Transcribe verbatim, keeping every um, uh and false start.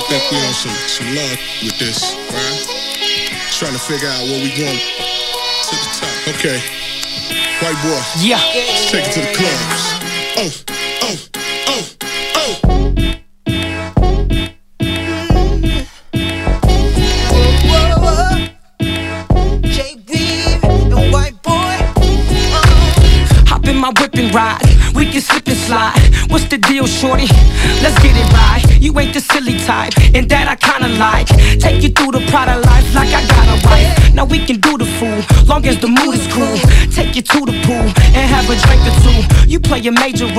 think we on some, some love with this, right? Trying to figure out what we want to the top. Okay, white boy. Yeah. Let's take it to the clubs. Oh, oh, oh, oh. Whoa, whoa. J B and white boy. Uh. Hop in my whip and ride. We can slip and slide. What's the deal, shorty? Let's get it right. You ain't the silly type, and that I kinda like. Take you through the Prada life like I got a wife. Now we can do the fool, long as the mood is cool. Take you to the pool and have a drink or two. You play a major role.